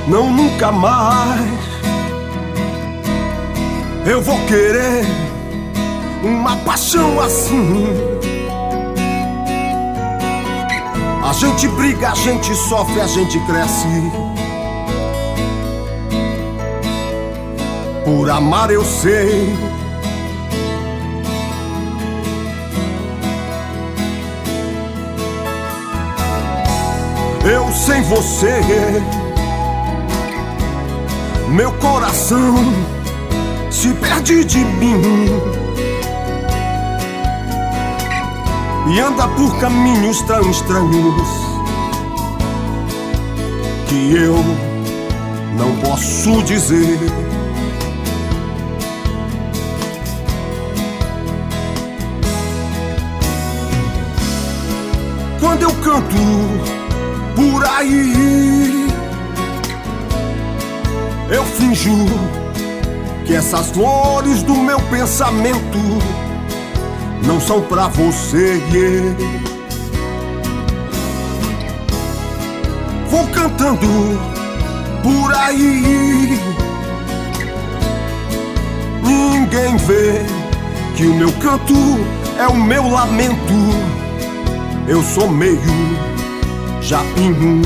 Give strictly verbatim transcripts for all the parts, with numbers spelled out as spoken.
não, nunca mais eu vou querer uma paixão assim. A gente briga, a gente sofre, a gente cresce. Por amar eu sei. Eu sem você, meu coração se perde de mim e anda por caminhos tão estranhos que eu não posso dizer. Quando eu canto por aí, eu finjo que essas flores do meu pensamento não são pra você. Vou cantando por aí, ninguém vê que o meu canto é o meu lamento. Eu sou meio japinho.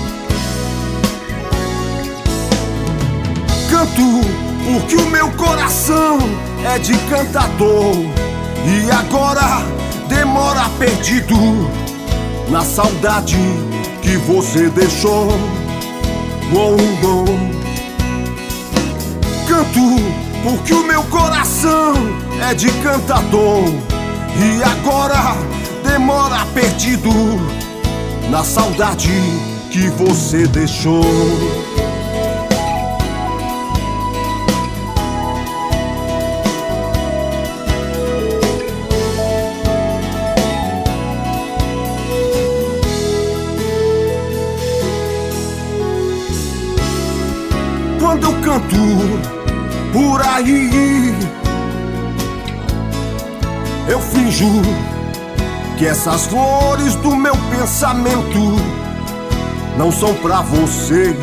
Canto porque o meu coração é de cantador e agora demora perdido na saudade que você deixou. Oh, oh. Canto porque o meu coração é de cantador e agora demora perdido na saudade que você deixou. Quando eu canto por aí, eu finjo que essas flores do meu pensamento não são pra você.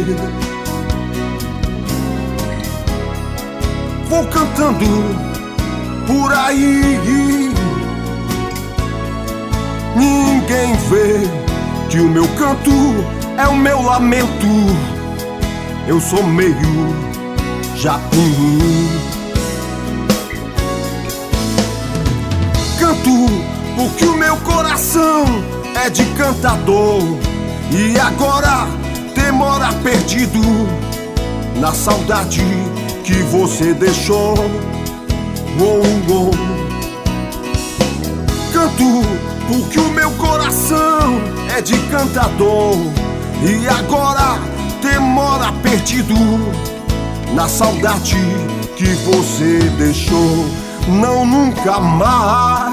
Vou cantando por aí, ninguém vê que o meu canto é o meu lamento. Eu sou meio japinho. Canto porque o meu coração é de cantador e agora demora perdido na saudade que você deixou. Oh, oh. Canto porque o meu coração é de cantador e agora demora perdido na saudade que você deixou. Não, nunca mais